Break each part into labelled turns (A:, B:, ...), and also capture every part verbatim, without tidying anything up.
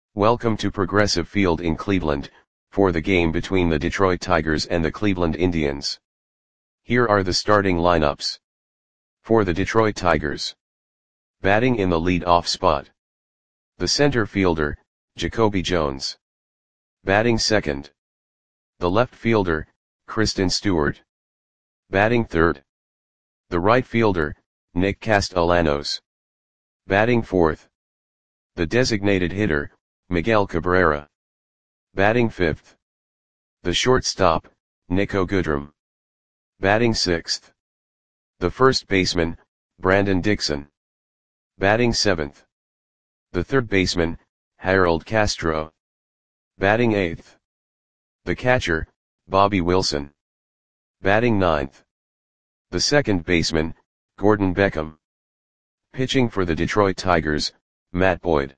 A: Welcome to Progressive Field in Cleveland, for the game between the Detroit Tigers and the Cleveland Indians. Here are the starting lineups. For the Detroit Tigers. Batting in the lead-off spot. The center fielder, Jacoby Jones. Batting second. The left fielder, Kristen Stewart. Batting third. The right fielder, Nick Castellanos. Batting fourth. The designated hitter, Miguel Cabrera. Batting fifth. The shortstop, Niko Goodrum. Batting sixth. The first baseman, Brandon Dixon. Batting seventh. The third baseman, Harold Castro. Batting eighth. The catcher, Bobby Wilson. Batting ninth. The second baseman, Gordon Beckham. Pitching for the Detroit Tigers, Matt Boyd.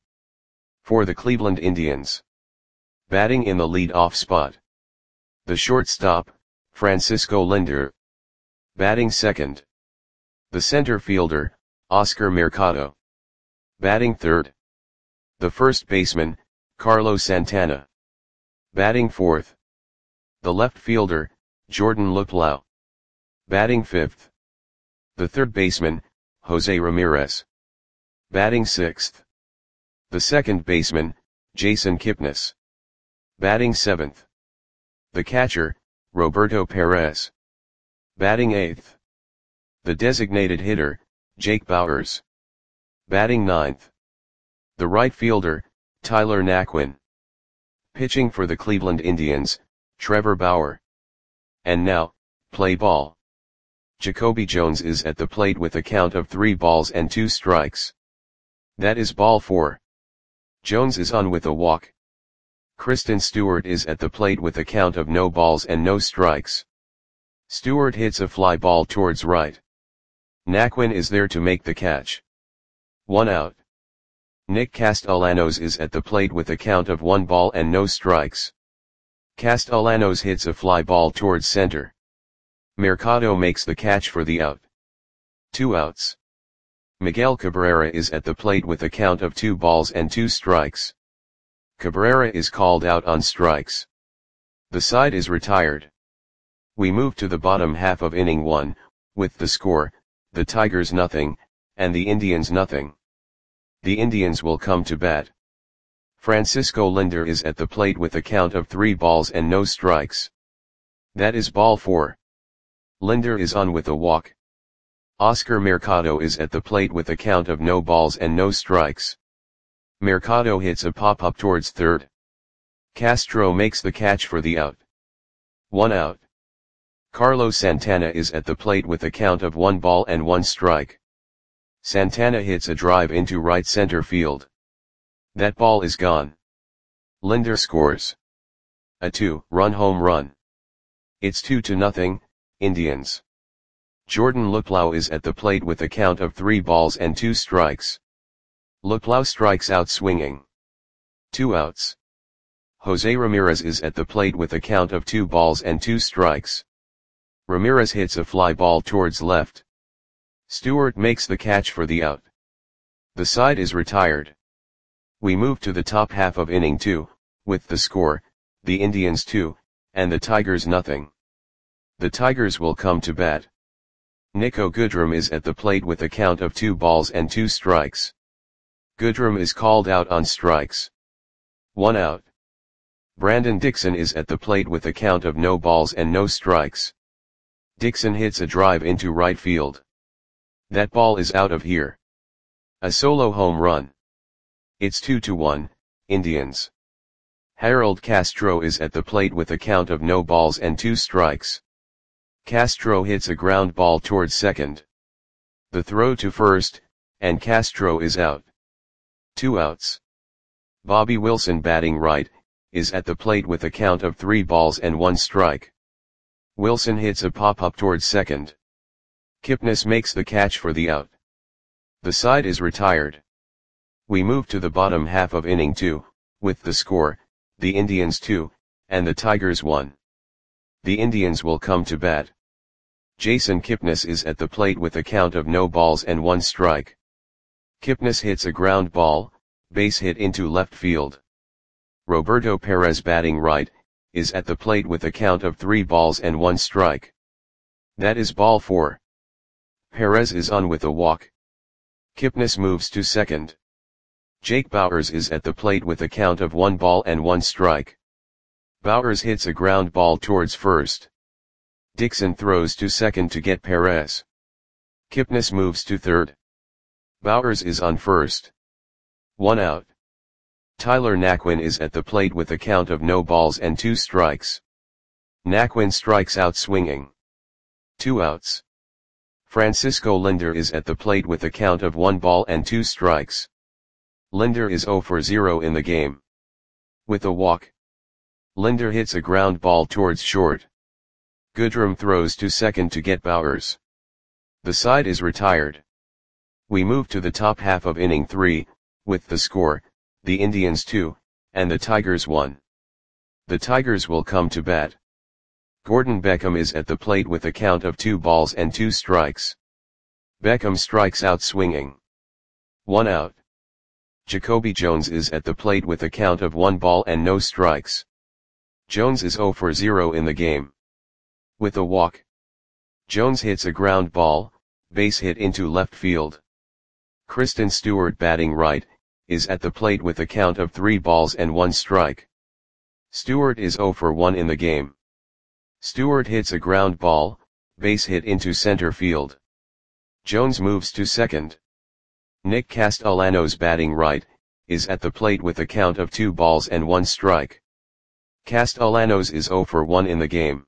A: For the Cleveland Indians. Batting in the lead-off spot. The shortstop, Francisco Lindor. Batting second. The center fielder, Oscar Mercado. Batting third. The first baseman, Carlos Santana. Batting fourth. The left fielder, Jordan Luplow. Batting fifth. The third baseman, Jose Ramirez. Batting sixth. The second baseman, Jason Kipnis. Batting seventh. The catcher, Roberto Perez. Batting eighth. The designated hitter, Jake Bauers. Batting ninth. The right fielder, Tyler Naquin. Pitching for the Cleveland Indians, Trevor Bauer. And now, play ball. Jacoby Jones is at the plate with a count of three balls and two strikes. That is ball four. Jones is on with a walk. Kristen Stewart is at the plate with a count of no balls and no strikes. Stewart hits a fly ball towards right. Naquin is there to make the catch. One out. Nick Castellanos is at the plate with a count of one ball and no strikes. Castellanos hits a fly ball towards center. Mercado makes the catch for the out. Two outs. Miguel Cabrera is at the plate with a count of two balls and two strikes. Cabrera is called out on strikes. The side is retired. We move to the bottom half of inning one, with the score, the Tigers nothing, and the Indians nothing. The Indians will come to bat. Francisco Lindor is at the plate with a count of three balls and no strikes. That is ball four. Lindor is on with a walk. Oscar Mercado is at the plate with a count of no balls and no strikes. Mercado hits a pop-up towards third. Castro makes the catch for the out. One out. Carlos Santana is at the plate with a count of one ball and one strike. Santana hits a drive into right center field. That ball is gone. Lindor scores a two-run home run. It's two to nothing, Indians. Jordan Luplow is at the plate with a count of three balls and two strikes. Luplow strikes out swinging. Two outs. Jose Ramirez is at the plate with a count of two balls and two strikes. Ramirez hits a fly ball towards left. Stewart makes the catch for the out. The side is retired. We move to the top half of inning two, with the score, the Indians two, and the Tigers nothing. The Tigers will come to bat. Niko Goodrum is at the plate with a count of two balls and two strikes. Goodrum is called out on strikes. One out. Brandon Dixon is at the plate with a count of no balls and no strikes. Dixon hits a drive into right field. That ball is out of here. A solo home run. It's two to one, Indians. Harold Castro is at the plate with a count of no balls and two strikes. Castro hits a ground ball towards second. The throw to first, and Castro is out. Two outs. Bobby Wilson, batting right, is at the plate with a count of three balls and one strike. Wilson hits a pop-up towards second. Kipnis makes the catch for the out. The side is retired. We move to the bottom half of inning two, with the score, the Indians two, and the Tigers one. The Indians will come to bat. Jason Kipnis is at the plate with a count of no balls and one strike. Kipnis hits a ground ball, base hit into left field. Roberto Perez batting right, is at the plate with a count of three balls and one strike. That is ball four. Perez is on with a walk. Kipnis moves to second. Jake Bauers is at the plate with a count of one ball and one strike. Bauers hits a ground ball towards first. Dixon throws to second to get Perez. Kipnis moves to third. Bauers is on first. One out. Tyler Naquin is at the plate with a count of no balls and two strikes. Naquin strikes out swinging. Two outs. Francisco Lindor is at the plate with a count of one ball and two strikes. Lindor is zero for zero in the game. With a walk. Lindor hits a ground ball towards short. Goodrum throws to second to get Bauers. The side is retired. We move to the top half of inning three, with the score, the Indians two, and the Tigers one. The Tigers will come to bat. Gordon Beckham is at the plate with a count of two balls and two strikes. Beckham strikes out swinging. One out. Jacoby Jones is at the plate with a count of one ball and no strikes. Jones is zero for zero in the game. With a walk. Jones hits a ground ball, base hit into left field. Kristen Stewart batting right, is at the plate with a count of three balls and one strike. Stewart is zero for one in the game. Stewart hits a ground ball, base hit into center field. Jones moves to second. Nick Castellanos batting right, is at the plate with a count of two balls and one strike. Castellanos is zero for one in the game.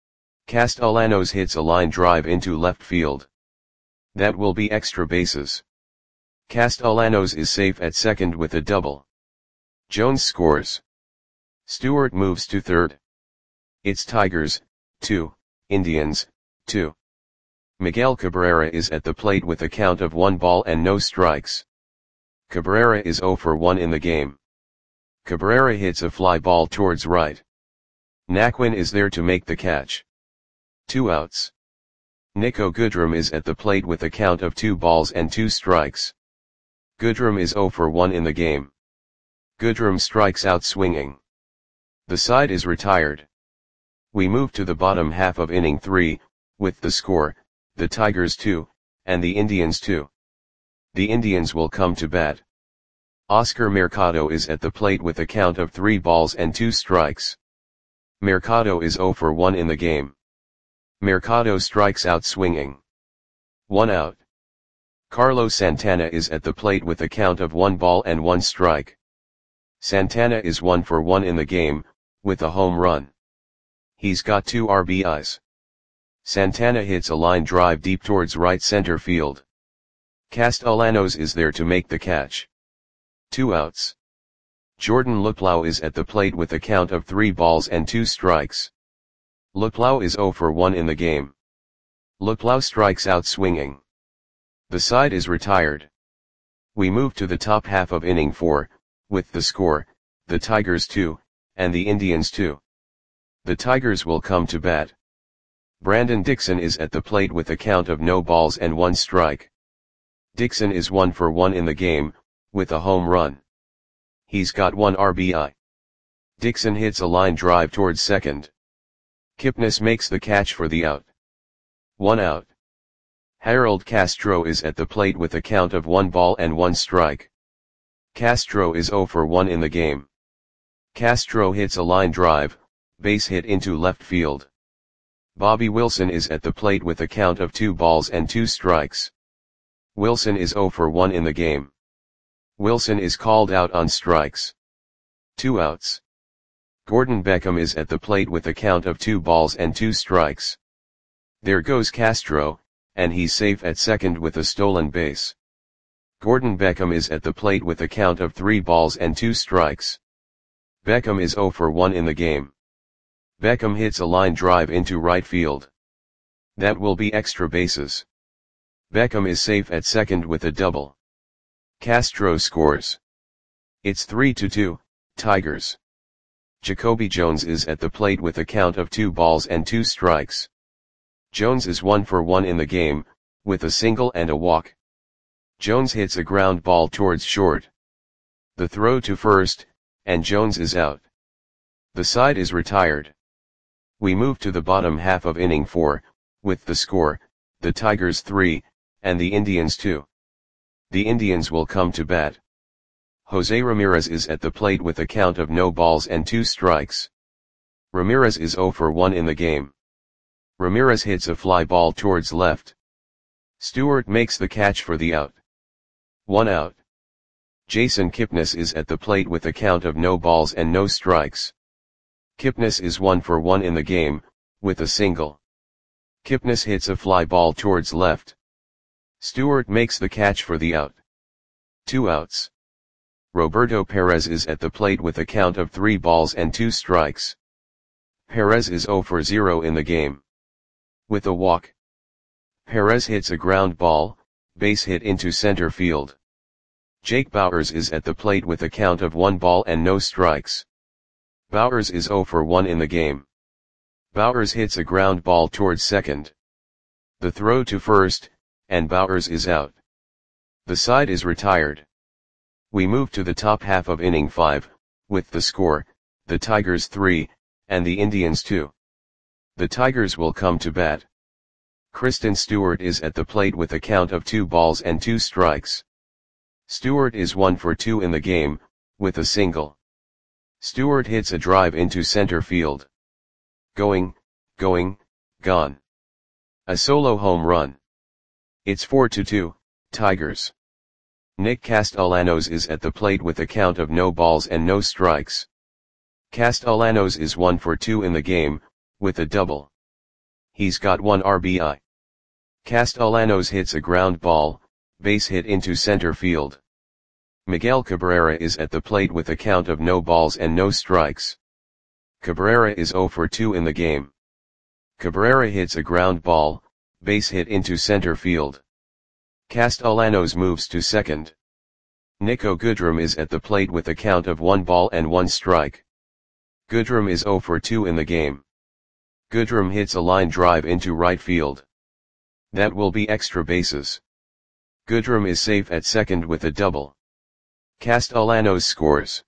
A: Castellanos hits a line drive into left field. That will be extra bases. Castellanos is safe at second with a double. Jones scores. Stewart moves to third. It's Tigers, two, Indians, two. Miguel Cabrera is at the plate with a count of one ball and no strikes. Cabrera is zero for one in the game. Cabrera hits a fly ball towards right. Naquin is there to make the catch. Two outs. Nico Goodrum is at the plate with a count of two balls and two strikes. Goodrum is zero for one in the game. Goodrum strikes out swinging. The side is retired. We move to the bottom half of inning three, with the score, the Tigers two, and the Indians two. The Indians will come to bat. Oscar Mercado is at the plate with a count of three balls and two strikes. Mercado is zero for one in the game. Mercado strikes out swinging. One out. Carlos Santana is at the plate with a count of one ball and one strike. Santana is one for one in the game, with a home run. He's got two R B Is. Santana hits a line drive deep towards right center field. Castellanos is there to make the catch. Two outs. Jordan Luplow is at the plate with a count of three balls and two strikes. Luplow is zero for one in the game. Luplow strikes out swinging. The side is retired. We move to the top half of inning four, with the score, the Tigers two, and the Indians two. The Tigers will come to bat. Brandon Dixon is at the plate with a count of no balls and one strike. Dixon is one for one in the game, with a home run. He's got one R B I. Dixon hits a line drive towards second. Kipnis makes the catch for the out. One out. Harold Castro is at the plate with a count of one ball and one strike. Castro is zero for one in the game. Castro hits a line drive, base hit into left field. Bobby Wilson is at the plate with a count of two balls and two strikes. Wilson is zero for one in the game. Wilson is called out on strikes. Two outs. Gordon Beckham is at the plate with a count of two balls and two strikes. There goes Castro, and he's safe at second with a stolen base. Gordon Beckham is at the plate with a count of three balls and two strikes. Beckham is zero for one in the game. Beckham hits a line drive into right field. That will be extra bases. Beckham is safe at second with a double. Castro scores. It's three to two, Tigers. Jacoby Jones is at the plate with a count of two balls and two strikes. Jones is one for one in the game, with a single and a walk. Jones hits a ground ball towards short. The throw to first, and Jones is out. The side is retired. We move to the bottom half of inning four, with the score, the Tigers three, and the Indians two. The Indians will come to bat. Jose Ramirez is at the plate with a count of no balls and two strikes. Ramirez is oh for one in the game. Ramirez hits a fly ball towards left. Stewart makes the catch for the out. One out. Jason Kipnis is at the plate with a count of no balls and no strikes. Kipnis is one for one in the game, with a single. Kipnis hits a fly ball towards left. Stewart makes the catch for the out. Two outs. Roberto Perez is at the plate with a count of three balls and two strikes. Perez is oh for zero in the game. With a walk. Perez hits a ground ball, base hit into center field. Jake Bauers is at the plate with a count of one ball and no strikes. Bauers is oh for one in the game. Bauers hits a ground ball towards second. The throw to first, and Bauers is out. The side is retired. We move to the top half of inning five, with the score, the Tigers three, and the Indians two. The Tigers will come to bat. Kristen Stewart is at the plate with a count of two balls and two strikes. Stewart is one for two in the game, with a single. Stewart hits a drive into center field. Going, going, gone. A solo home run. It's four to two, Tigers. Nick Castellanos is at the plate with a count of no balls and no strikes. Castellanos is one for two in the game, with a double. He's got one R B I. Castellanos hits a ground ball, base hit into center field. Miguel Cabrera is at the plate with a count of no balls and no strikes. Cabrera is oh for two in the game. Cabrera hits a ground ball, base hit into center field. Castellanos moves to second. Nico Goodrum is at the plate with a count of one ball and one strike. Goodrum is oh for two in the game. Goodrum hits a line drive into right field. That will be extra bases. Goodrum is safe at second with a double. Castellanos scores.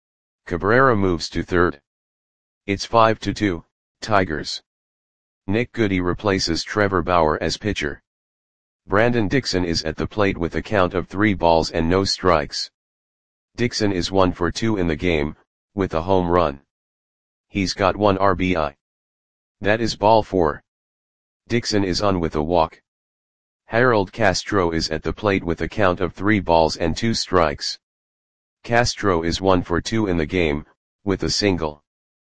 A: Cabrera moves to third. It's five to two, Tigers. Nick Goody replaces Trevor Bauer as pitcher. Brandon Dixon is at the plate with a count of three balls and no strikes. Dixon is one for two in the game, with a home run. He's got one R B I. That is ball four. Dixon is on with a walk. Harold Castro is at the plate with a count of three balls and two strikes. Castro is one for two in the game, with a single.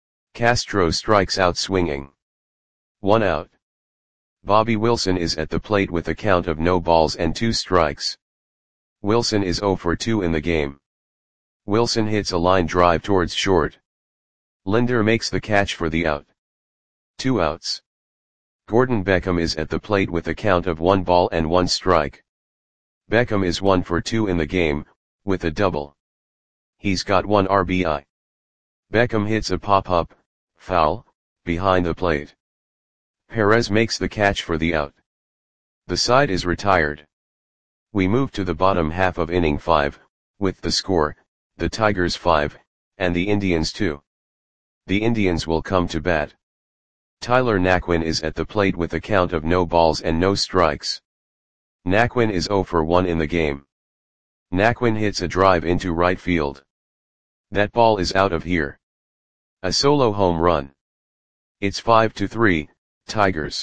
A: Castro strikes out swinging. One out. Bobby Wilson is at the plate with a count of no balls and two strikes. Wilson is oh for two in the game. Wilson hits a line drive towards short. Linder makes the catch for the out. Two outs. Gordon Beckham is at the plate with a count of one ball and one strike. Beckham is one for two in the game, with a double. He's got one R B I. Beckham hits a pop-up, foul, behind the plate. Perez makes the catch for the out. The side is retired. We move to the bottom half of inning five, with the score, the Tigers five, and the Indians two. The Indians will come to bat. Tyler Naquin is at the plate with a count of no balls and no strikes. Naquin is oh for one in the game. Naquin hits a drive into right field. That ball is out of here. A solo home run. It's five to three, Tigers.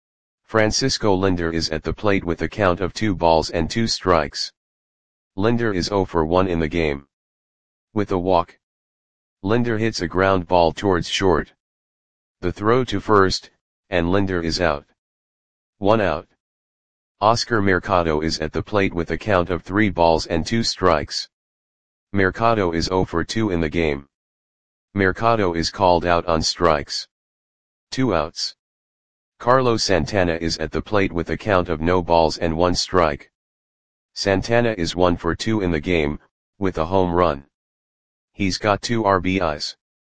A: Francisco Linder is at the plate with a count of two balls and two strikes. Linder is oh for one in the game. With a walk. Linder hits a ground ball towards short. The throw to first, and Linder is out. One out. Oscar Mercado is at the plate with a count of three balls and two strikes. Mercado is oh for two in the game. Mercado is called out on strikes. Two outs. Carlos Santana is at the plate with a count of no balls and one strike. Santana is one for two in the game, with a home run. He's got two R B Is.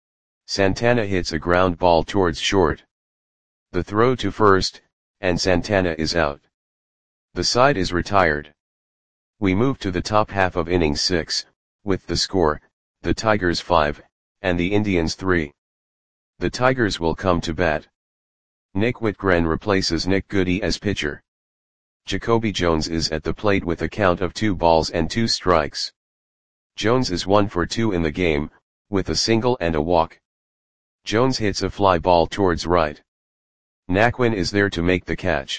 A: Santana hits a ground ball towards short. The throw to first, and Santana is out. The side is retired. We move to the top half of inning six, with the score, the Tigers five, and the Indians three. The Tigers will come to bat. Nick Whitgren replaces Nick Goody as pitcher. Jacoby Jones is at the plate with a count of two balls and two strikes. Jones is one for two in the game, with a single and a walk. Jones hits a fly ball towards right. Naquin is there to make the catch.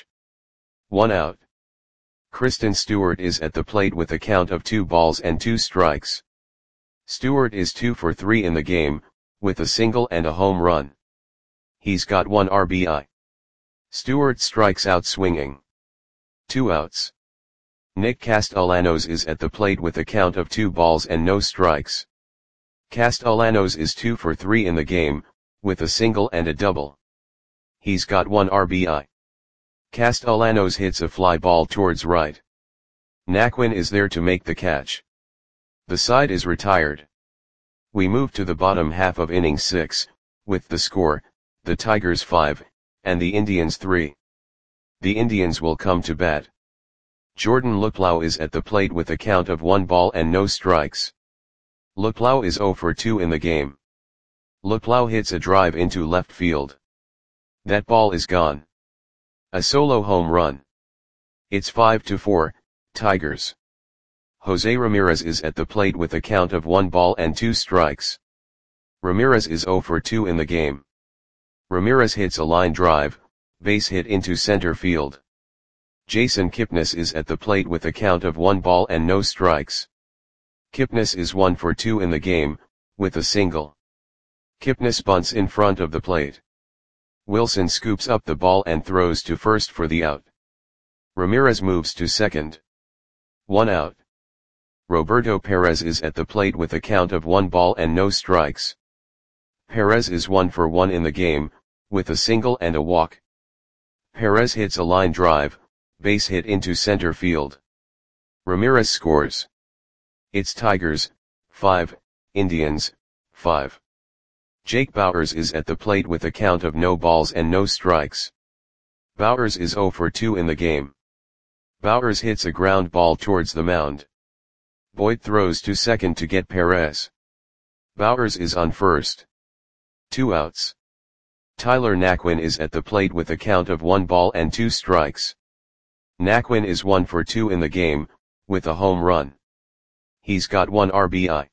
A: One out. Kristen Stewart is at the plate with a count of two balls and two strikes. Stewart is two for three in the game, with a single and a home run. He's got one R B I. Stewart strikes out swinging. Two outs. Nick Castellanos is at the plate with a count of two balls and no strikes. Castellanos is two for three in the game, with a single and a double. He's got one R B I. Castellanos hits a fly ball towards right. Naquin is there to make the catch. The side is retired. We move to the bottom half of inning six, with the score, the Tigers five, and the Indians three. The Indians will come to bat. Jordan Luplow is at the plate with a count of one ball and no strikes. Luplow is zero for two in the game. Luplow hits a drive into left field. That ball is gone. A solo home run. It's five to four, Tigers. Jose Ramirez is at the plate with a count of one ball and two strikes. Ramirez is zero for two in the game. Ramirez hits a line drive, base hit into center field. Jason Kipnis is at the plate with a count of one ball and no strikes. Kipnis is one for two in the game, with a single. Kipnis bunts in front of the plate. Wilson scoops up the ball and throws to first for the out. Ramirez moves to second. One out. Roberto Perez is at the plate with a count of one ball and no strikes. Perez is one for one in the game, with a single and a walk. Perez hits a line drive, base hit into center field. Ramirez scores. It's Tigers, five, Indians, five. Jake Bauers is at the plate with a count of no balls and no strikes. Bauers is zero for two in the game. Bauers hits a ground ball towards the mound. Boyd throws to second to get Perez. Bauers is on first. Two outs. Tyler Naquin is at the plate with a count of one ball and two strikes. Naquin is one for two in the game, with a home run. He's got one R B I.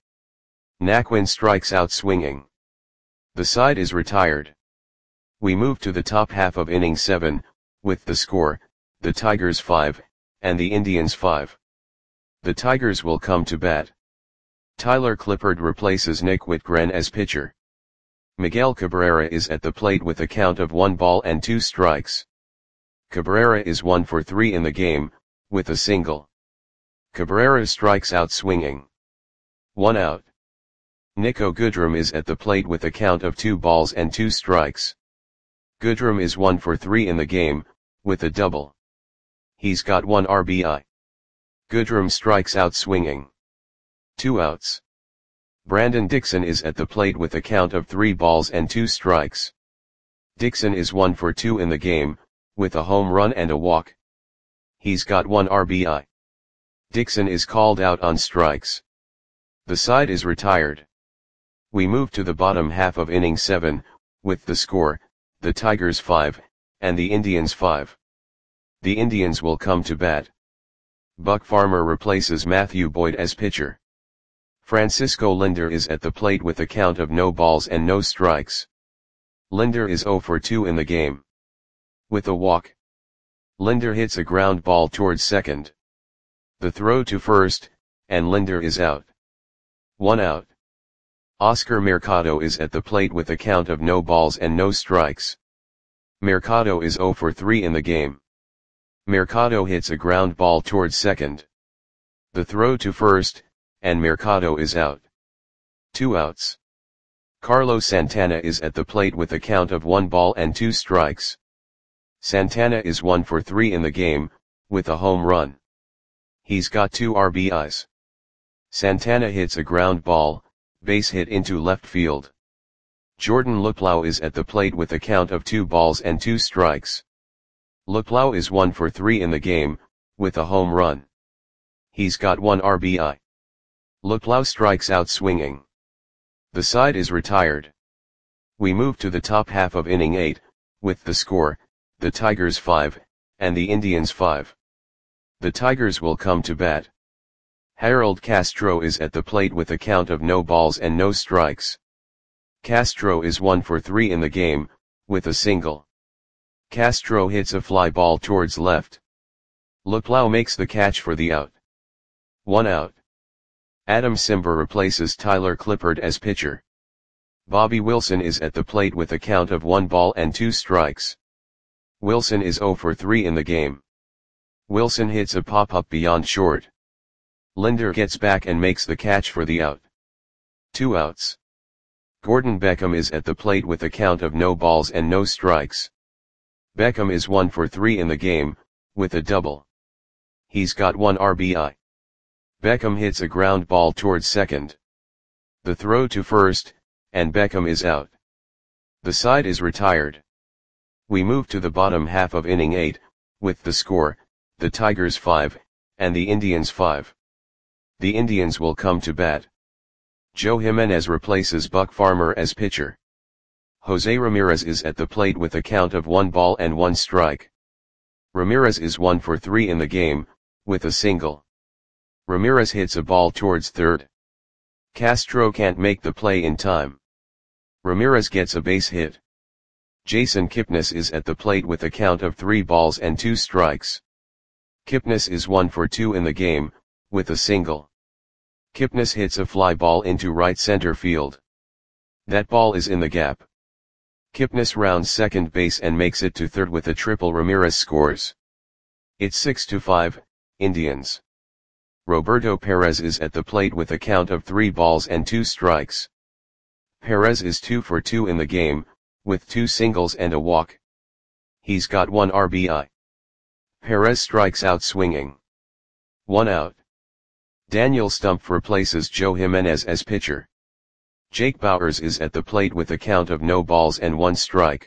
A: Naquin strikes out swinging. The side is retired. We move to the top half of inning seven, with the score, the Tigers five, and the Indians five. The Tigers will come to bat. Tyler Clippard replaces Nick Whitgren as pitcher. Miguel Cabrera is at the plate with a count of one ball and two strikes. Cabrera is one for three in the game, with a single. Cabrera strikes out swinging. One out. Nico Goodrum is at the plate with a count of two balls and two strikes. Goodrum is one for three in the game, with a double. He's got one R B I. Goodrum strikes out swinging. Two outs. Brandon Dixon is at the plate with a count of three balls and two strikes. Dixon is one for two in the game, with a home run and a walk. He's got one R B I. Dixon is called out on strikes. The side is retired. We move to the bottom half of inning seven, with the score, the Tigers five, and the Indians five. The Indians will come to bat. Buck Farmer replaces Matthew Boyd as pitcher. Francisco Linder is at the plate with a count of no balls and no strikes. Linder is zero for two in the game. With a walk. Linder hits a ground ball towards second. The throw to first, and Linder is out. One out. Oscar Mercado is at the plate with a count of no balls and no strikes. Mercado is zero for three in the game. Mercado hits a ground ball towards second. The throw to first, and Mercado is out. Two outs. Carlos Santana is at the plate with a count of one ball and two strikes. Santana is one for three in the game, with a home run. He's got two R B Is. Santana hits a ground ball, base hit into left field. Jordan Luplow is at the plate with a count of two balls and two strikes. Luplow is one for three in the game, with a home run. He's got one R B I. Luplow strikes out swinging. The side is retired. We move to the top half of inning eight, with the score, the Tigers five, and the Indians five. The Tigers will come to bat. Harold Castro is at the plate with a count of no balls and no strikes. Castro is one for three in the game, with a single. Castro hits a fly ball towards left. Luplow makes the catch for the out. One out. Adam Cimber replaces Tyler Clippard as pitcher. Bobby Wilson is at the plate with a count of one ball and two strikes. Wilson is zero for three in the game. Wilson hits a pop-up beyond short. Linder gets back and makes the catch for the out. Two outs. Gordon Beckham is at the plate with a count of no balls and no strikes. Beckham is one for three in the game, with a double. He's got one R B I. Beckham hits a ground ball towards second. The throw to first, and Beckham is out. The side is retired. We move to the bottom half of inning eight, with the score, the Tigers five, and the Indians five. The Indians will come to bat. Joe Jimenez replaces Buck Farmer as pitcher. Jose Ramirez is at the plate with a count of one ball and one strike. Ramirez is one for three in the game, with a single. Ramirez hits a ball towards third. Castro can't make the play in time. Ramirez gets a base hit. Jason Kipnis is at the plate with a count of three balls and two strikes. Kipnis is one for two in the game, with a single. Kipnis hits a fly ball into right center field. That ball is in the gap. Kipnis rounds second base and makes it to third with a triple. Ramirez scores. It's six to five, Indians. Roberto Perez is at the plate with a count of three balls and two strikes. Perez is two for two in the game, with two singles and a walk. He's got one R B I. Perez strikes out swinging. One out. Daniel Stumpf replaces Joe Jimenez as pitcher. Jake Bauers is at the plate with a count of no balls and one strike.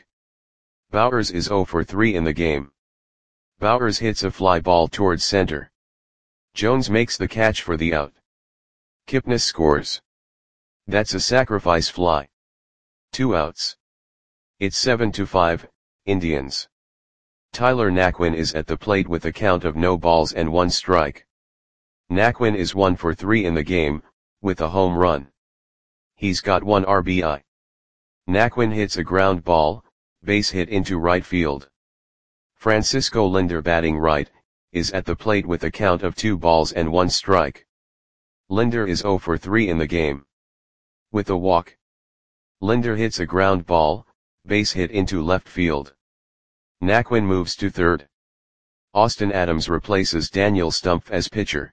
A: Bauers is zero for three in the game. Bauers hits a fly ball towards center. Jones makes the catch for the out. Kipnis scores. That's a sacrifice fly. Two outs. It's seven to five, Indians. Tyler Naquin is at the plate with a count of no balls and one strike. Naquin is one for three in the game, with a home run. He's got one R B I. Naquin hits a ground ball, base hit into right field. Francisco Linder, batting right, is at the plate with a count of two balls and one strike. Linder is zero for three in the game. With a walk. Linder hits a ground ball, base hit into left field. Naquin moves to third. Austin Adams replaces Daniel Stumpf as pitcher.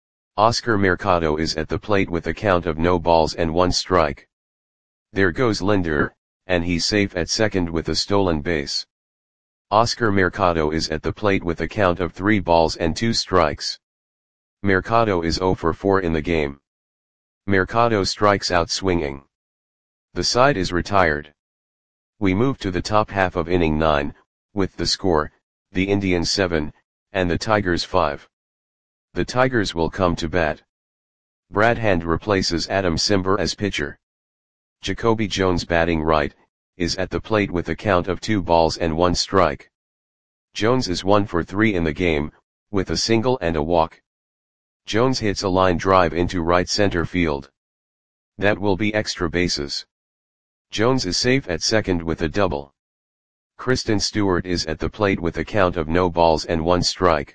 A: Oscar Mercado is at the plate with a count of no balls and one strike. There goes Linder, and he's safe at second with a stolen base. Oscar Mercado is at the plate with a count of three balls and two strikes. Mercado is zero for four in the game. Mercado strikes out swinging. The side is retired. We move to the top half of inning nine, with the score, the Indians seven, and the Tigers five. The Tigers will come to bat. Brad Hand replaces Adam Cimber as pitcher. Jacoby Jones, batting right, is at the plate with a count of two balls and one strike. Jones is one for three in the game, with a single and a walk. Jones hits a line drive into right center field. That will be extra bases. Jones is safe at second with a double. Kristen Stewart is at the plate with a count of no balls and one strike.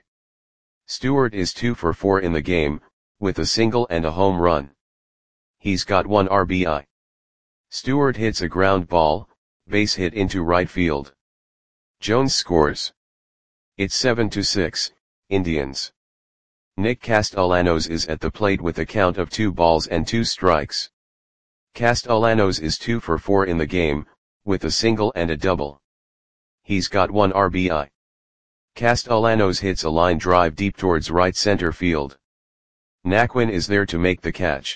A: Stewart is two for four in the game, with a single and a home run. He's got one R B I. Stewart hits a ground ball, base hit into right field. Jones scores. It's seven to six, Indians. Nick Castellanos is at the plate with a count of two balls and two strikes. Castellanos is two for four in the game, with a single and a double. He's got one R B I. Castellanos hits a line drive deep towards right center field. Naquin is there to make the catch.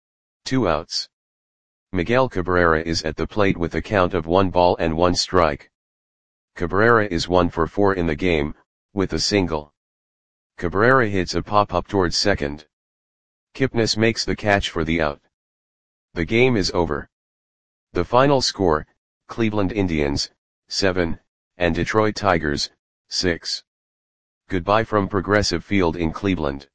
A: Two outs. Miguel Cabrera is at the plate with a count of one ball and one strike. Cabrera is one for four in the game, with a single. Cabrera hits a pop-up towards second. Kipnis makes the catch for the out. The game is over. The final score, Cleveland Indians, seven, and Detroit Tigers, six. Goodbye from Progressive Field in Cleveland.